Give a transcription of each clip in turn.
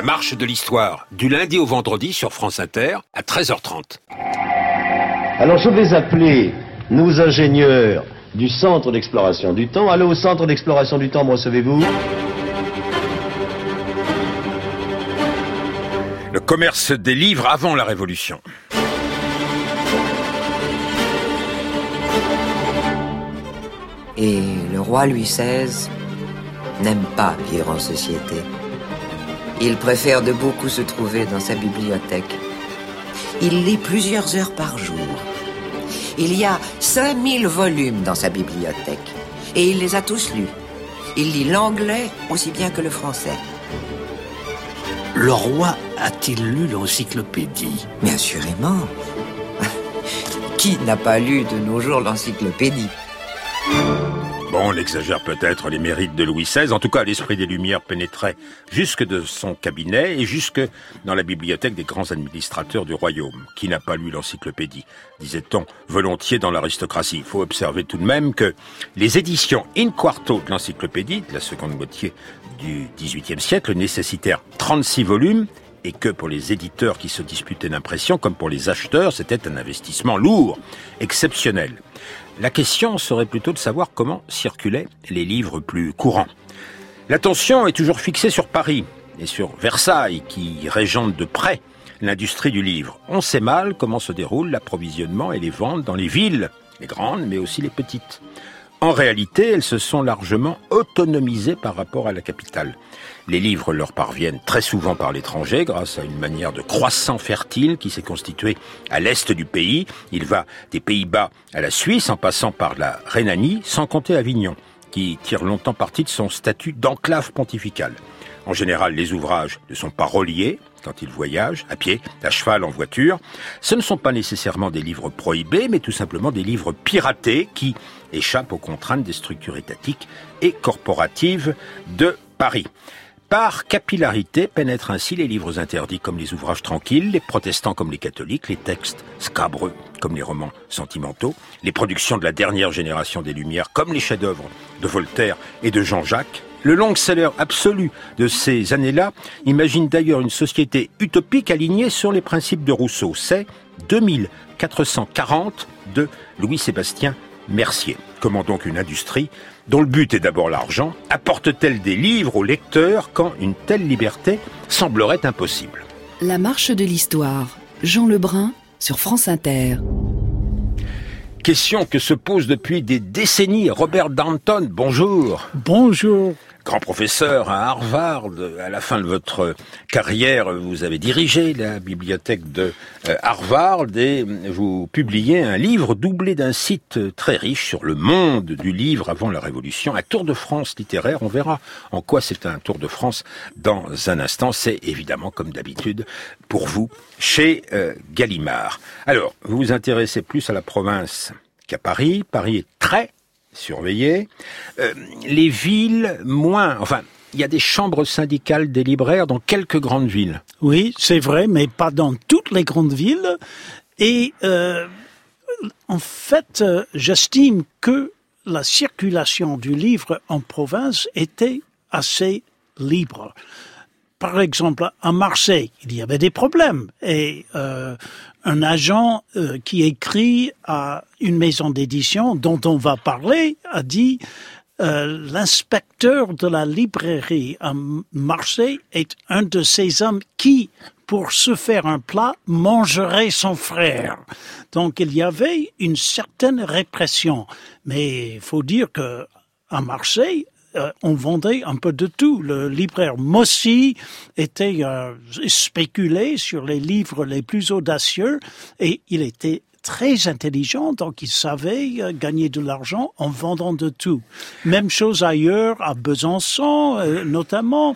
marche de l'histoire, du lundi au vendredi sur France Inter à 13h30. Alors je vais appeler nos ingénieurs du Centre d'Exploration du Temps. Allô, au Centre d'Exploration du Temps, me recevez-vous ? Le commerce des livres avant la Révolution. Et le roi Louis XVI n'aime pas vivre en société. Il préfère de beaucoup se trouver dans sa bibliothèque. Il lit plusieurs heures par jour. Il y a 5000 volumes dans sa bibliothèque. Et il les a tous lus. Il lit l'anglais aussi bien que le français. Le roi a-t-il lu l'encyclopédie ? Mais assurément. Qui n'a pas lu de nos jours l'encyclopédie ? Bon, on exagère peut-être les mérites de Louis XVI. En tout cas, l'esprit des Lumières pénétrait jusque de son cabinet et jusque dans la bibliothèque des grands administrateurs du royaume. Qui n'a pas lu l'encyclopédie, disait-on volontiers dans l'aristocratie. Il faut observer tout de même que les éditions in quarto de l'encyclopédie de la seconde moitié du XVIIIe siècle nécessitèrent 36 volumes et que pour les éditeurs qui se disputaient d'impression, comme pour les acheteurs, c'était un investissement lourd, exceptionnel. La question serait plutôt de savoir comment circulaient les livres plus courants. L'attention est toujours fixée sur Paris et sur Versailles, qui régente de près l'industrie du livre. On sait mal comment se déroule l'approvisionnement et les ventes dans les villes, les grandes mais aussi les petites. En réalité, elles se sont largement autonomisées par rapport à la capitale. Les livres leur parviennent très souvent par l'étranger grâce à une manière de croissant fertile qui s'est constituée à l'est du pays. Il va des Pays-Bas à la Suisse en passant par la Rhénanie, sans compter Avignon, qui tire longtemps parti de son statut d'enclave pontificale. En général, les ouvrages ne sont pas reliés quand ils voyagent, à pied, à cheval, en voiture. Ce ne sont pas nécessairement des livres prohibés, mais tout simplement des livres piratés qui échappent aux contraintes des structures étatiques et corporatives de Paris. Par capillarité pénètrent ainsi les livres interdits comme les ouvrages tranquilles, les protestants comme les catholiques, les textes scabreux comme les romans sentimentaux, les productions de la dernière génération des Lumières comme les chefs-d'œuvre de Voltaire et de Jean-Jacques. Le long-seller absolu de ces années-là imagine d'ailleurs une société utopique alignée sur les principes de Rousseau. C'est 2440 de Louis-Sébastien Mercier. Comment donc une industrie, dont le but est d'abord l'argent, apporte-t-elle des livres aux lecteurs quand une telle liberté semblerait impossible ? La marche de l'histoire. Jean Lebrun sur France Inter. Question que se pose depuis des décennies. Robert Darnton, bonjour. Bonjour. Grand professeur à Harvard, à la fin de votre carrière, vous avez dirigé la bibliothèque de Harvard et vous publiez un livre doublé d'un site très riche sur le monde du livre avant la Révolution, un tour de France littéraire. On verra en quoi c'est un tour de France dans un instant. C'est évidemment, comme d'habitude, pour vous, chez Gallimard. Alors, vous vous intéressez plus à la province qu'à Paris. Paris est très surveillé. Les villes, moins. Enfin, il y a des chambres syndicales des libraires dans quelques grandes villes. Oui, c'est vrai, mais pas dans toutes les grandes villes. Et en fait, j'estime que la circulation du livre en province était assez libre. Par exemple, à Marseille, il y avait des problèmes. Et un agent qui écrit à une maison d'édition dont on va parler a dit l'inspecteur de la librairie à Marseille est un de ces hommes qui, pour se faire un plat, mangerait son frère. Donc il y avait une certaine répression. Mais il faut dire que à Marseille, on vendait un peu de tout. Le libraire Mossy était spéculé sur les livres les plus audacieux et il était très intelligent, donc il savait gagner de l'argent en vendant de tout. Même chose ailleurs, à Besançon, notamment.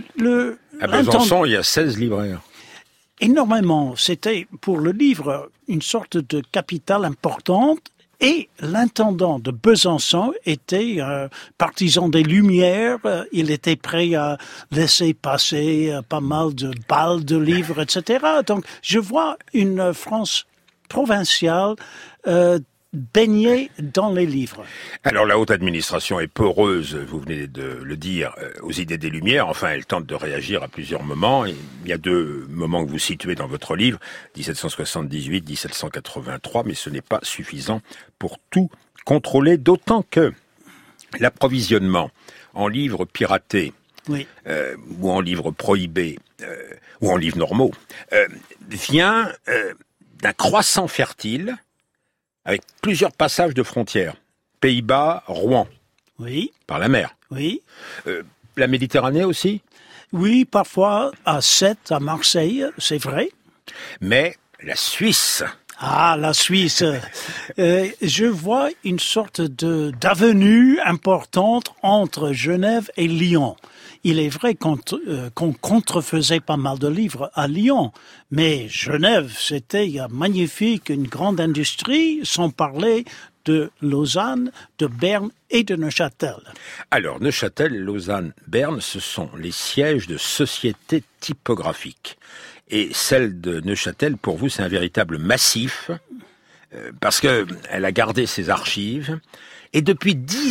À Besançon, il y a 16 libraires. Énormément. C'était pour le livre une sorte de capitale importante. Et l'intendant de Besançon était partisan des Lumières. Il était prêt à laisser passer pas mal de balles de livres, etc. Donc, je vois une France provinciale baigné dans les livres. Alors la haute administration est peureuse, vous venez de le dire, aux idées des Lumières. Enfin, elle tente de réagir à plusieurs moments. Et il y a 2 moments que vous situez dans votre livre, 1778, 1783, mais ce n'est pas suffisant pour tout contrôler, d'autant que l'approvisionnement en livres piratés, Oui. ou en livres prohibés, ou en livres normaux, vient d'un croissant fertile avec plusieurs passages de frontières. Pays-Bas, Rouen, Oui. par la mer. Oui. La Méditerranée aussi, Oui, parfois à Sète, à Marseille, c'est vrai. mais la Suisse. Ah, la Suisse. Je vois une sorte d'avenue importante entre Genève et Lyon. Il est vrai qu'on contrefaisait pas mal de livres à Lyon, mais Genève, c'était magnifique, une grande industrie, sans parler de Lausanne, de Berne et de Neuchâtel. Alors, Neuchâtel, Lausanne, Berne, ce sont les sièges de sociétés typographiques. Et celle de Neuchâtel, pour vous, c'est un véritable massif, parce que elle a gardé ses archives. Et depuis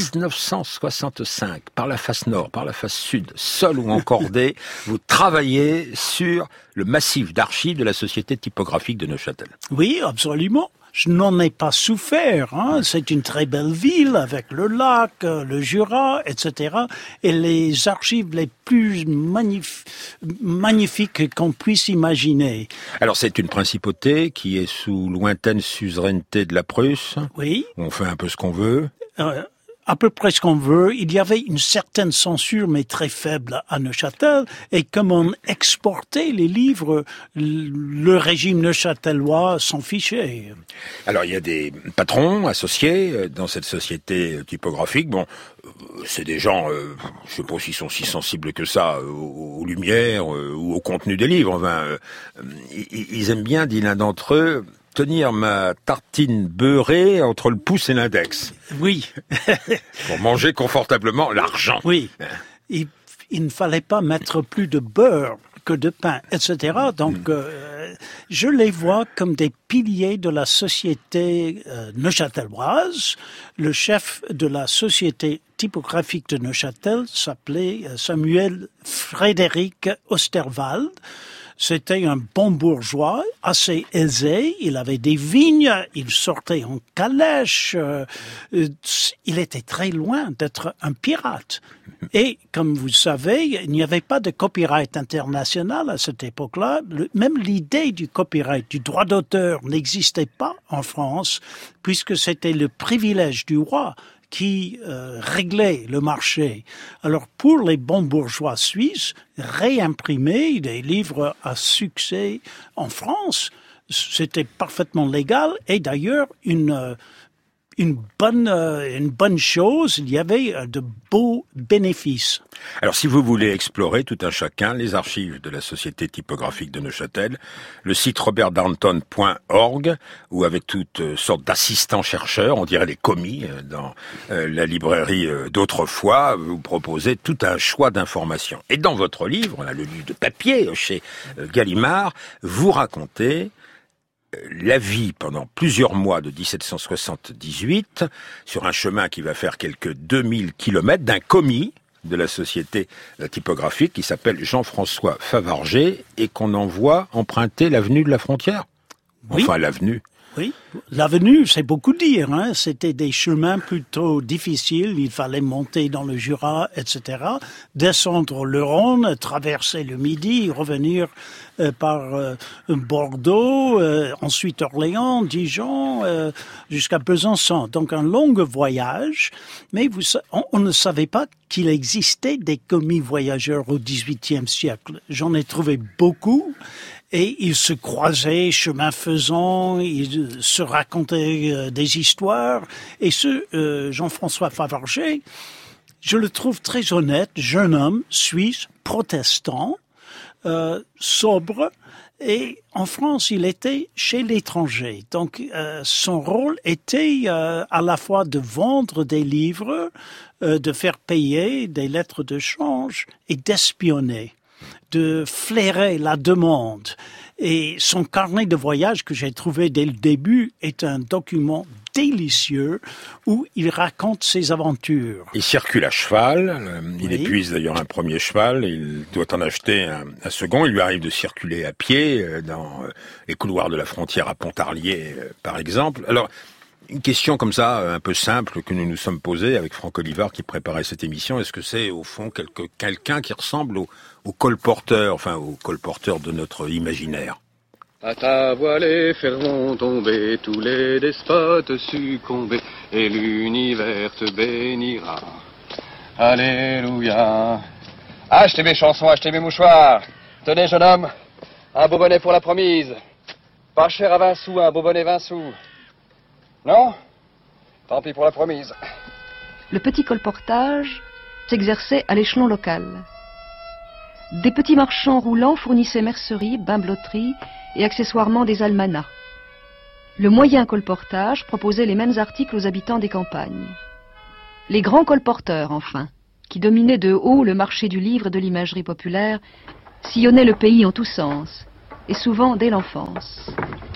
1965, par la face nord, par la face sud, seul ou en cordée, vous travaillez sur le massif d'archives de la Société typographique de Neuchâtel. Oui, absolument. Je n'en ai pas souffert. Hein. C'est une très belle ville avec le lac, le Jura, etc. Et les archives les plus magnifiques qu'on puisse imaginer. Alors c'est une principauté qui est sous lointaine suzeraineté de la Prusse. Oui. On fait un peu ce qu'on veut. À peu près ce qu'on veut. Il y avait une certaine censure, mais très faible à Neuchâtel. Et comme on exportait les livres, le régime neuchâtelois s'en fichait. Alors il y a des patrons associés dans cette société typographique. Bon, c'est des gens, je sais pas s'ils sont si sensibles que ça aux lumières ou au contenu des livres. Enfin, ils aiment bien, dit l'un d'entre eux, tenir ma tartine beurrée entre le pouce et l'index. Oui. Pour manger confortablement l'argent. Oui. Il ne fallait pas mettre plus de beurre que de pain, etc. Donc, je les vois comme des piliers de la société neuchâteloise. Le chef de la société typographique de Neuchâtel s'appelait Samuel Frédéric Osterwald. C'était un bon bourgeois, assez aisé, il avait des vignes, il sortait en calèche, il était très loin d'être un pirate. Et comme vous savez, il n'y avait pas de copyright international à cette époque-là. Même l'idée du copyright, du droit d'auteur n'existait pas en France, puisque c'était le privilège du roi qui réglait le marché. Alors pour les bons bourgeois suisses, réimprimer des livres à succès en France, c'était parfaitement légal et d'ailleurs une bonne chose, il y avait de beaux bénéfices. Alors si vous voulez explorer tout un chacun les archives de la Société typographique de Neuchâtel, le site robertdarnton.org, où avec toutes sortes d'assistants chercheurs, on dirait des commis dans la librairie d'autrefois, vous proposez tout un choix d'informations. Et dans votre livre, on a le livre de papier chez Gallimard, vous racontez la vie pendant plusieurs mois de 1778 sur un chemin qui va faire quelques 2000 kilomètres d'un commis de la société typographique qui s'appelle Jean-François Favarger et qu'on envoie emprunter l'avenue de la Frontière. Oui. Enfin, l'avenue. Oui, l'avenue, c'est beaucoup dire. Hein. C'était des chemins plutôt difficiles. Il fallait monter dans le Jura, etc. Descendre le Rhône, traverser le Midi, revenir par Bordeaux, ensuite Orléans, Dijon, jusqu'à Besançon. Donc un long voyage. Mais on ne savait pas qu'il existait des commis voyageurs au XVIIIe siècle. J'en ai trouvé beaucoup. Et ils se croisaient chemin faisant, ils se racontaient des histoires. Et Jean-François Favarger, je le trouve très honnête, jeune homme, suisse, protestant, sobre. Et en France, il était chez l'étranger. Donc, son rôle était à la fois de vendre des livres, de faire payer des lettres de change et d'espionner, de flairer la demande. Et son carnet de voyage que j'ai trouvé dès le début est un document délicieux où il raconte ses aventures. Il circule à cheval, il Oui. épuise d'ailleurs un premier cheval, il doit en acheter un second, il lui arrive de circuler à pied dans les couloirs de la frontière à Pontarlier, par exemple. Alors, une question comme ça, un peu simple, que nous nous sommes posée avec Franck Olivard qui préparait cette émission, est-ce que c'est au fond quelqu'un qui ressemble au colporteur, enfin au colporteur de notre imaginaire? À ta voix les fers vont tomber, tous les despotes succomber, et l'univers te bénira. Alléluia. Achetez mes chansons, achetez mes mouchoirs. Tenez, jeune homme, un beau bonnet pour la promise. Pas cher à 20 sous, un beau bonnet 20 sous. Non? Tant pis pour la promise. Le petit colportage s'exerçait à l'échelon local. Des petits marchands roulants fournissaient merceries, bain-blotteries et accessoirement des almanachs. Le moyen colportage proposait les mêmes articles aux habitants des campagnes. Les grands colporteurs, enfin, qui dominaient de haut le marché du livre et de l'imagerie populaire, sillonnaient le pays en tous sens, et souvent dès l'enfance.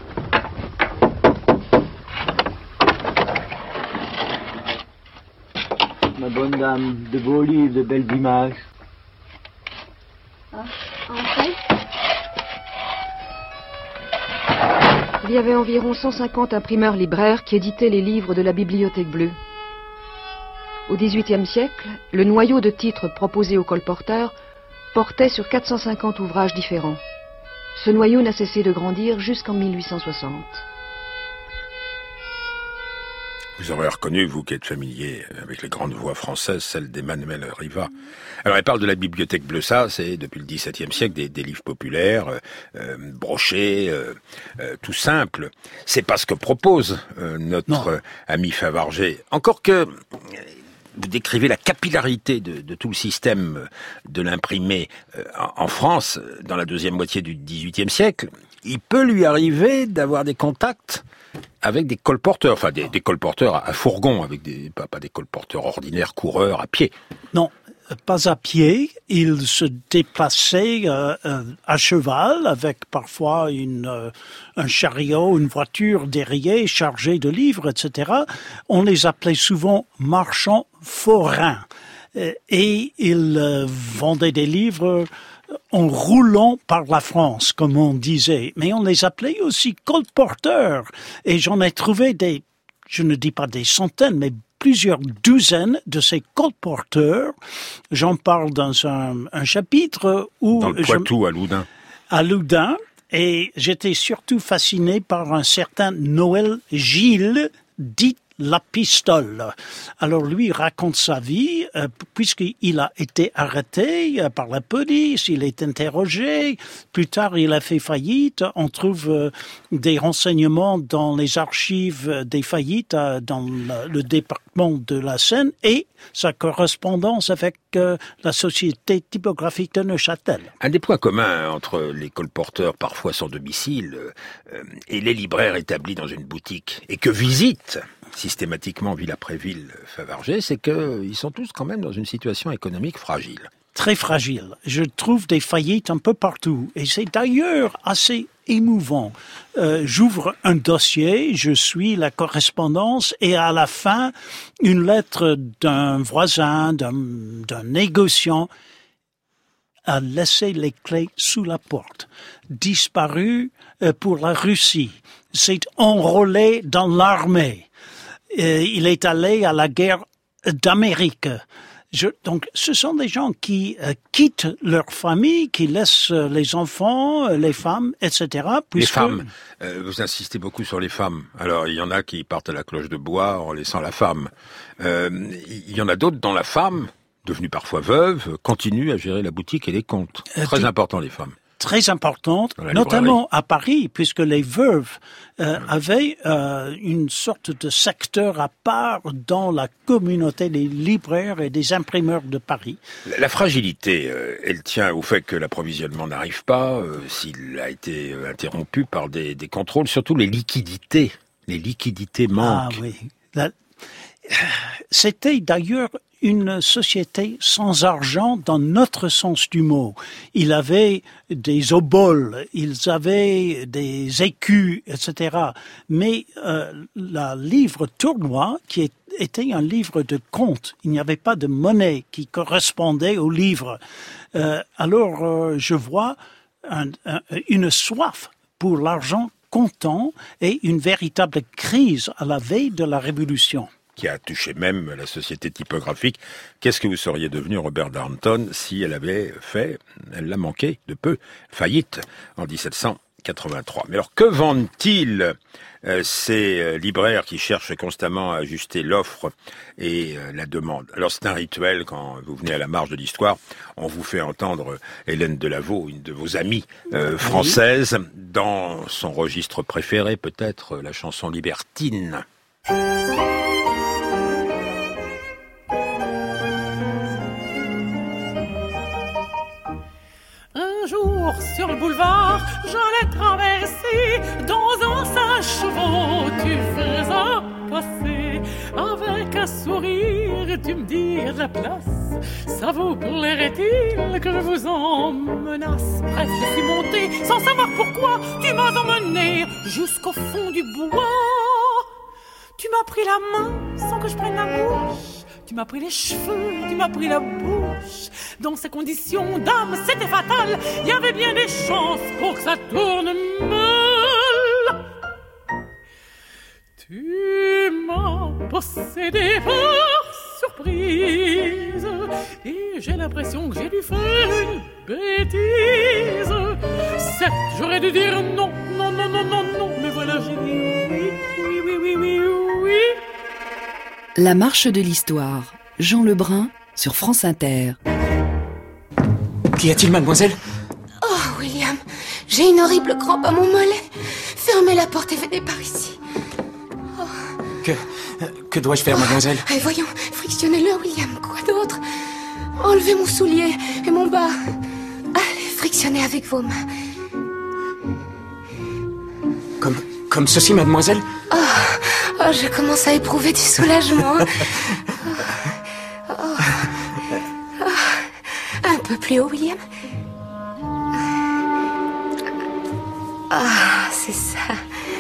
Ma bonne dame, de beaux livres, de belles images. Entrez. Il y avait environ 150 imprimeurs libraires qui éditaient les livres de la Bibliothèque bleue. Au XVIIIe siècle, le noyau de titres proposé aux colporteurs portait sur 450 ouvrages différents. Ce noyau n'a cessé de grandir jusqu'en 1860. Vous aurez reconnu, vous qui êtes familier avec les grandes voix françaises, celle d'Emmanuel Riva. Alors, elle parle de la Bibliothèque bleue, ça, c'est depuis le XVIIe siècle des livres populaires, brochés, tout simple. C'est pas ce que propose notre ami Favarger. Encore que vous décrivez la capillarité de tout le système de l'imprimé en France, dans la deuxième moitié du XVIIIe siècle. Il peut lui arriver d'avoir des contacts avec des colporteurs, enfin des colporteurs à fourgon, avec pas des colporteurs ordinaires, coureurs à pied. Non, pas à pied. Il se déplaçait à cheval, avec parfois un chariot, une voiture derrière chargée de livres, etc. On les appelait souvent marchands forains. Et ils vendaient des livres en roulant par la France, comme on disait. Mais on les appelait aussi colporteurs. Et j'en ai trouvé je ne dis pas des centaines, mais plusieurs douzaines de ces colporteurs. J'en parle dans un chapitre où... Dans le Poitou, à Loudun. À Loudun. Et j'étais surtout fasciné par un certain Noël Gilles, dit La Pistole. Alors lui raconte sa vie, puisqu'il a été arrêté par la police, il est interrogé, plus tard il a fait faillite, on trouve des renseignements dans les archives des faillites dans le département de la Seine et sa correspondance avec la Société typographique de Neuchâtel. Un des points communs entre les colporteurs parfois sans domicile et les libraires établis dans une boutique et que visitent systématiquement ville après ville Favarger, c'est qu'ils sont tous quand même dans une situation économique fragile. Très fragile. Je trouve des faillites un peu partout. Et c'est d'ailleurs assez émouvant. J'ouvre un dossier, je suis la correspondance et à la fin, une lettre d'un voisin, d'un négociant a laissé les clés sous la porte. Disparu pour la Russie. S'est enrôlé dans l'armée. Il est allé à la guerre d'Amérique. Donc, ce sont des gens qui quittent leur famille, qui laissent les enfants, les femmes, etc. Les femmes. Vous insistez beaucoup sur les femmes. Alors, il y en a qui partent à la cloche de bois en laissant la femme. Il y en a d'autres dont la femme, devenue parfois veuve, continue à gérer la boutique et les comptes. Très important, les femmes. Très importante, notamment à Paris, puisque les veuves avaient une sorte de secteur à part dans la communauté des libraires et des imprimeurs de Paris. La fragilité, elle tient au fait que l'approvisionnement n'arrive pas, s'il a été interrompu par des contrôles, surtout les liquidités. Les liquidités manquent. Ah oui. C'était d'ailleurs une société sans argent dans notre sens du mot. Il avait des oboles, ils avaient des écus, etc. Mais le livre tournoi, qui était un livre de compte, il n'y avait pas de monnaie qui correspondait au livre. Alors je vois une soif pour l'argent comptant et une véritable crise à la veille de la Révolution. Qui a touché même la société typographique. Qu'est-ce que vous seriez devenu, Robert Darnton, si elle l'a manqué de peu, faillite en 1783. Mais alors, que vendent-ils ces libraires qui cherchent constamment à ajuster l'offre et la demande? Alors, c'est un rituel, quand vous venez à la marge de l'histoire, on vous fait entendre Hélène Delaveau, une de vos amies françaises, dans son registre préféré, peut-être, la chanson libertine. Sur le boulevard, j'allais traverser dans un 5 chevaux, tu faisais passer avec un sourire, tu me dis de la place, ça vous plairait-il que je vous en menace? Bref, je suis montée sans savoir pourquoi, tu m'as emmené jusqu'au fond du bois, tu m'as pris la main sans que je prenne la bouche. Tu m'as pris les cheveux, tu m'as pris la bouche. Dans ces conditions d'âme, c'était fatal. Il y avait bien des chances pour que ça tourne mal. Tu m'as possédé par surprise. Et j'ai l'impression que j'ai dû faire une bêtise. Certes, j'aurais dû dire non, non, non, non, non, non. Mais voilà, j'ai dit oui, oui, oui, oui, oui, oui. La marche de l'histoire. Jean Lebrun sur France Inter. Qu'y a-t-il, mademoiselle? Oh, William, j'ai une horrible crampe à mon mollet. Fermez la porte et venez par ici. Oh. Que dois-je faire, mademoiselle? Voyons, frictionnez-le, William. Quoi d'autre? Enlevez mon soulier et mon bas. Allez, frictionnez avec vos mains. Comme ceci, mademoiselle? Oh, je commence à éprouver du soulagement. Un peu plus haut, William. C'est ça.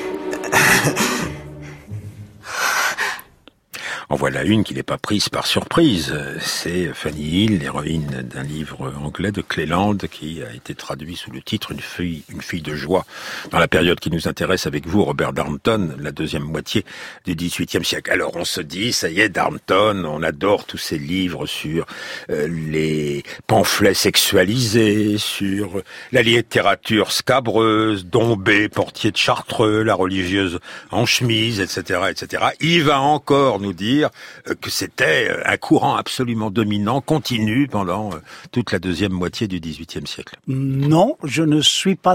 En voilà une qui n'est pas prise par surprise. C'est Fanny Hill, l'héroïne d'un livre anglais de Cleland qui a été traduit sous le titre Une fille de joie. Dans la période qui nous intéresse avec vous, Robert Darnton, la deuxième moitié du XVIIIe siècle. Alors on se dit, ça y est, Darnton, on adore tous ces livres sur les pamphlets sexualisés, sur la littérature scabreuse, Dombé, portier de Chartreux, la religieuse en chemise, etc., etc. Il va encore nous dire que c'était un courant absolument dominant, continu pendant toute la deuxième moitié du XVIIIe siècle. Non, je ne suis pas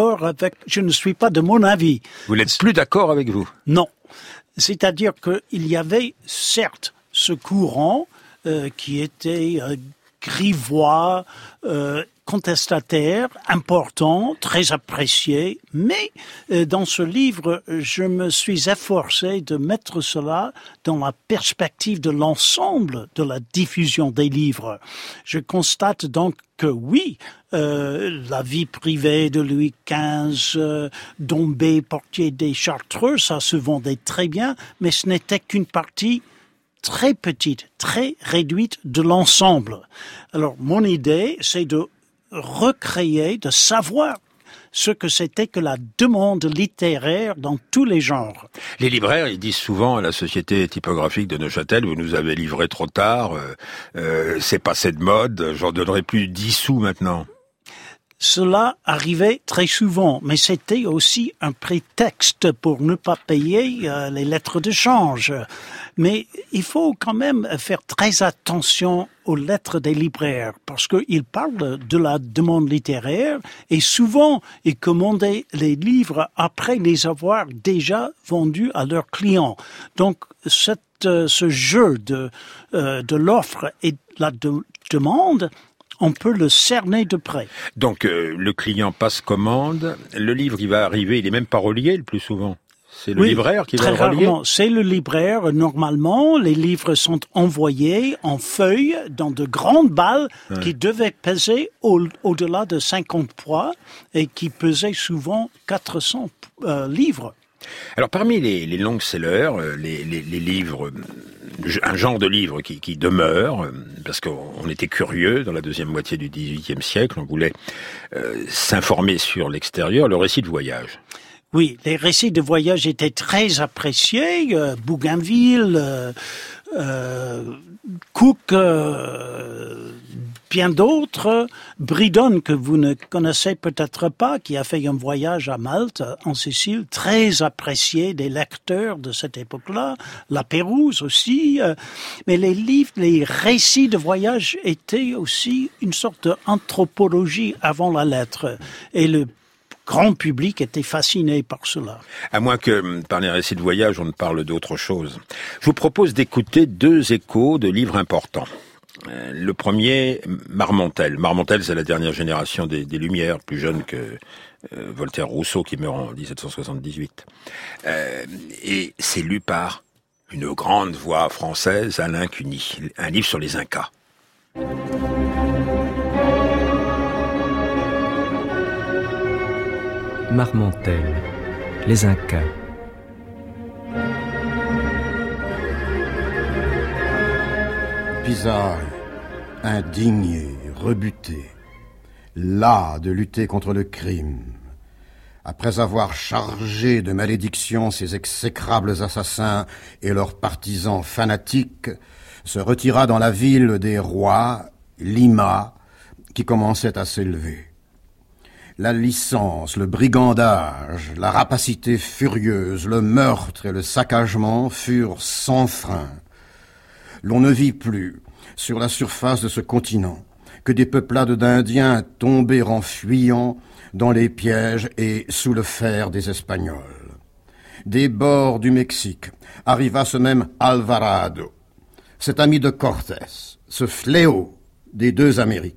de mon avis. Vous n'êtes plus d'accord avec vous? Non. C'est-à-dire qu'il y avait, certes, ce courant qui était grivois, contestataire, important, très apprécié, mais dans ce livre, je me suis efforcé de mettre cela dans la perspective de l'ensemble de la diffusion des livres. Je constate donc que oui, la vie privée de Louis XV, Dombé, portier des Chartreux, ça se vendait très bien, mais ce n'était qu'une partie très petite, très réduite de l'ensemble. Alors, mon idée, c'est de recréer, de savoir ce que c'était que la demande littéraire dans tous les genres. Les libraires, ils disent souvent à la société typographique de Neuchâtel, vous nous avez livré trop tard, c'est passé de mode, j'en donnerai plus 10 sous maintenant. Cela arrivait très souvent, mais c'était aussi un prétexte pour ne pas payer les lettres de change. Mais il faut quand même faire très attention aux lettres des libraires, parce qu'ils parlent de la demande littéraire, et souvent ils commandaient les livres après les avoir déjà vendus à leurs clients. Donc ce jeu de l'offre et de la demande, on peut le cerner de près. Donc le client passe commande, le livre il va arriver, il est même pas relié le plus souvent. C'est le libraire qui va le relier? Très rarement. C'est le libraire. Normalement, les livres sont envoyés en feuilles dans de grandes balles qui devaient peser au-delà de 50 poids et qui pesaient souvent 400 livres. Alors, parmi les long-sellers, les livres, un genre de livre qui demeure, parce qu'on était curieux dans la deuxième moitié du XVIIIe siècle, on voulait s'informer sur l'extérieur, le récit de voyage. Oui, les récits de voyage étaient très appréciés. Bougainville, Cook, bien d'autres. Bridon, que vous ne connaissez peut-être pas, qui a fait un voyage à Malte, en Sicile, très apprécié des lecteurs de cette époque-là. La Pérouse aussi. Mais les livres, les récits de voyage étaient aussi une sorte d'anthropologie avant la lettre. Et le grand public était fasciné par cela. À moins que, par les récits de voyage, on ne parle d'autre chose. Je vous propose d'écouter 2 échos de livres importants. Le premier, Marmontel. Marmontel, c'est la dernière génération des Lumières, plus jeune que Voltaire-Rousseau, qui meurt en 1778. Et c'est lu par une grande voix française, Alain Cuny. Un livre sur les Incas. Marmontel, les Incas. Pizarre, indigné, rebuté, las de lutter contre le crime, après avoir chargé de malédictions ces exécrables assassins et leurs partisans fanatiques, se retira dans la ville des rois, Lima, qui commençait à s'élever. La licence, le brigandage, la rapacité furieuse, le meurtre et le saccagement furent sans frein. L'on ne vit plus, sur la surface de ce continent, que des peuplades d'Indiens tombés en fuyant dans les pièges et sous le fer des Espagnols. Des bords du Mexique arriva ce même Alvarado, cet ami de Cortés, ce fléau des 2 Amériques.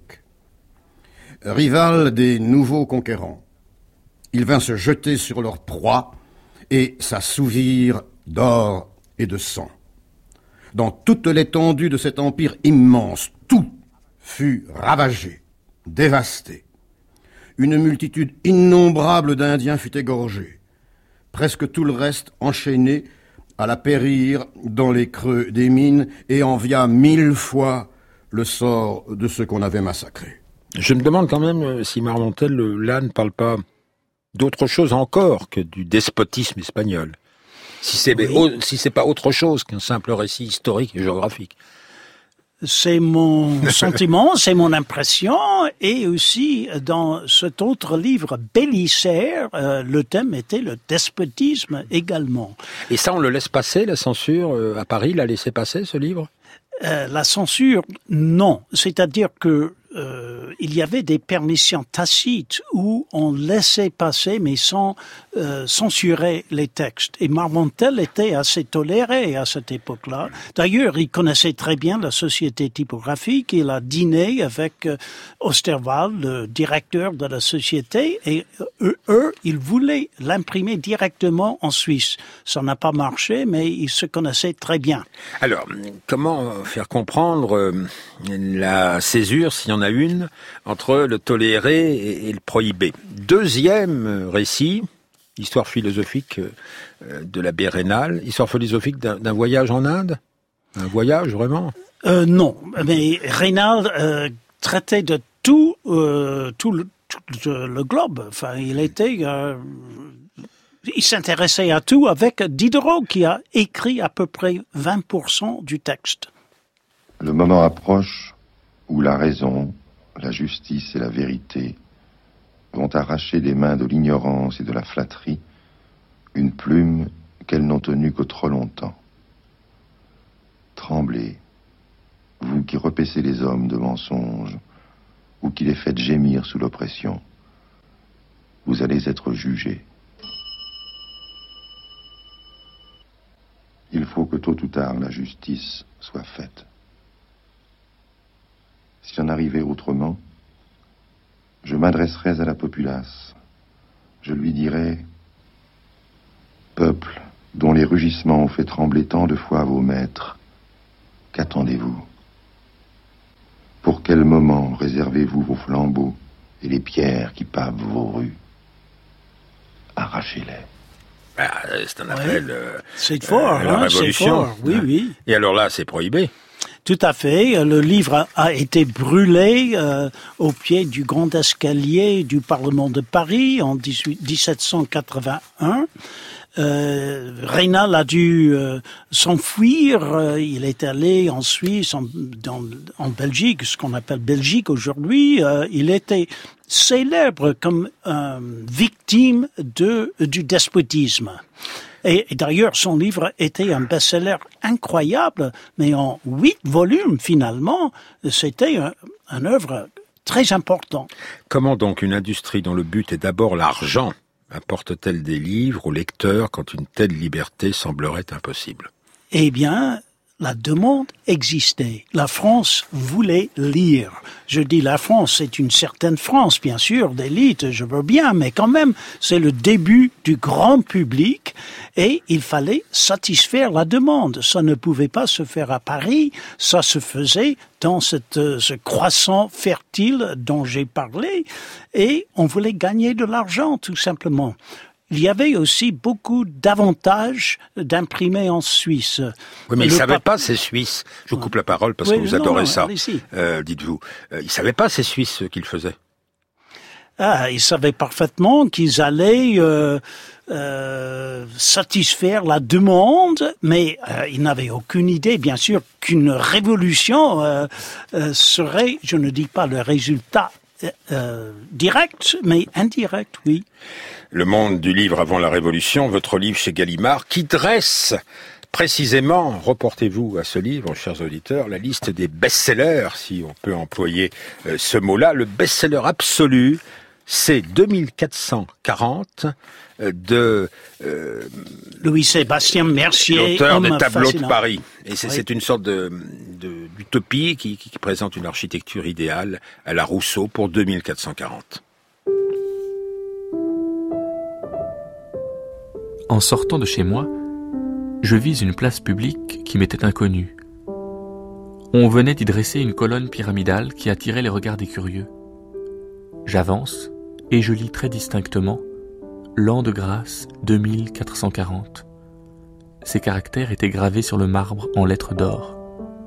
Rival des nouveaux conquérants, il vint se jeter sur leur proie et s'assouvir d'or et de sang. Dans toute l'étendue de cet empire immense, tout fut ravagé, dévasté. Une multitude innombrable d'Indiens fut égorgée. Presque tout le reste enchaîné alla périr dans les creux des mines et envia 1000 fois le sort de ceux qu'on avait massacrés. Je me demande quand même si Marmontel, là, ne parle pas d'autre chose encore que du despotisme espagnol. Si c'est pas autre chose qu'un simple récit historique et géographique. C'est mon sentiment, c'est mon impression, et aussi dans cet autre livre, Bélisaire, le thème était le despotisme également. Et ça, on le laisse passer, la censure à Paris l'a laissé passer, ce livre? La censure, non. C'est-à-dire que il y avait des permissions tacites où on laissait passer, mais sans censurer les textes. Et Marmontel était assez toléré à cette époque-là. D'ailleurs, il connaissait très bien la société typographique. Il a dîné avec Osterwald, le directeur de la société, et eux, ils voulaient l'imprimer directement en Suisse. Ça n'a pas marché, mais ils se connaissaient très bien. Alors, comment faire comprendre la césure, s'il y en a une, entre le toléré et le prohibé? Deuxième récit, histoire philosophique de l'abbé Raynal, histoire philosophique d'un voyage en Inde? Un voyage, vraiment? Non, mais Raynal traitait de tout le globe. Enfin, il s'intéressait à tout avec Diderot, qui a écrit à peu près 20% du texte. Le moment approche où la raison, la justice et la vérité vont arracher des mains de l'ignorance et de la flatterie une plume qu'elles n'ont tenue que trop longtemps. Tremblez, vous qui repaissez les hommes de mensonges ou qui les faites gémir sous l'oppression. Vous allez être jugés. Il faut que tôt ou tard la justice soit faite. Si on arrivait autrement, je m'adresserais à la populace. Je lui dirais: Peuple dont les rugissements ont fait trembler tant de fois vos maîtres, qu'attendez-vous? Pour quel moment réservez-vous vos flambeaux et les pierres qui pavent vos rues? Arrachez-les. C'est un appel c'est fort, la révolution. C'est fort. Oui, oui. Et alors là, c'est prohibé. Tout à fait. Le livre a été brûlé au pied du grand escalier du Parlement de Paris en 1781. Raynal a dû s'enfuir. Il est allé en Suisse, en Belgique, ce qu'on appelle Belgique aujourd'hui. Il était célèbre comme victime du despotisme. Et d'ailleurs, son livre était un best-seller incroyable, mais en 8 volumes finalement, c'était un œuvre très important. Comment donc une industrie dont le but est d'abord l'argent apporte-t-elle des livres aux lecteurs quand une telle liberté semblerait impossible? Eh bien, la demande existait. La France voulait lire. Je dis la France, c'est une certaine France, bien sûr, d'élite, je veux bien, mais quand même, c'est le début du grand public et il fallait satisfaire la demande. Ça ne pouvait pas se faire à Paris, ça se faisait dans ce croissant fertile dont j'ai parlé et on voulait gagner de l'argent, tout simplement. Il y avait aussi beaucoup d'avantages d'imprimer en Suisse. Oui, mais ils ne savaient pas, ces Suisses. Je vous coupe la parole parce que vous adorez ça. Dites-vous. Ils ne savaient pas, ces Suisses, ce qu'ils faisaient. Ils savaient parfaitement qu'ils allaient satisfaire la demande, mais ils n'avaient aucune idée, bien sûr, qu'une révolution serait, je ne dis pas le résultat direct, mais indirect, oui. Le monde du livre avant la Révolution, votre livre chez Gallimard, qui dresse précisément, reportez-vous à ce livre, chers auditeurs, la liste des best-sellers, si on peut employer ce mot-là. Le best-seller absolu, c'est 2440 de Louis-Sébastien Mercier, l'auteur des Tableaux de Paris. Et c'est une sorte d'utopie qui présente une architecture idéale à la Rousseau pour 2440. En sortant de chez moi, je vis une place publique qui m'était inconnue. On venait d'y dresser une colonne pyramidale qui attirait les regards des curieux. J'avance et je lis très distinctement « L'an de grâce 2440 ». Ces caractères étaient gravés sur le marbre en lettres d'or.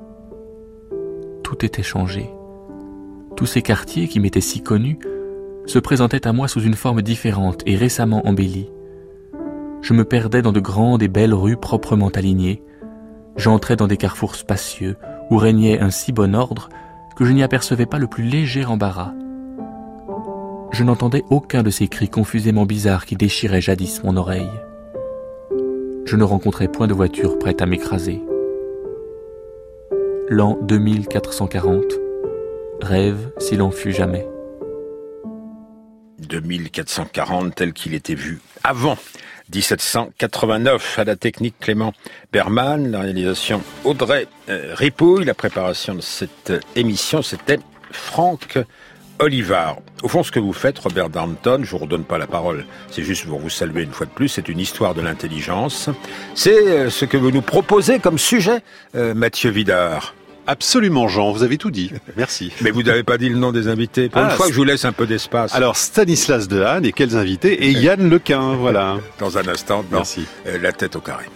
Tout était changé. Tous ces quartiers qui m'étaient si connus se présentaient à moi sous une forme différente et récemment embellie. Je me perdais dans de grandes et belles rues proprement alignées. J'entrais dans des carrefours spacieux où régnait un si bon ordre que je n'y apercevais pas le plus léger embarras. Je n'entendais aucun de ces cris confusément bizarres qui déchiraient jadis mon oreille. Je ne rencontrais point de voiture prête à m'écraser. L'an 2440, rêve s'il en fut jamais. 2440 tel qu'il était vu avant 1789, à la technique Clément Berman, la réalisation Audrey Ripouille, la préparation de cette émission, c'était Franck Olivard. Au fond, ce que vous faites, Robert Darnton, je vous redonne pas la parole, c'est juste pour vous saluer une fois de plus, c'est une histoire de l'intelligence. C'est ce que vous nous proposez comme sujet, Mathieu Vidard. Absolument, Jean, vous avez tout dit. Merci. Mais vous n'avez pas dit le nom des invités. Pour une fois que je vous laisse un peu d'espace. Alors, Stanislas Dehaene et quels invités? Et Yann Lequin, voilà. Dans un instant, dans La tête au carré.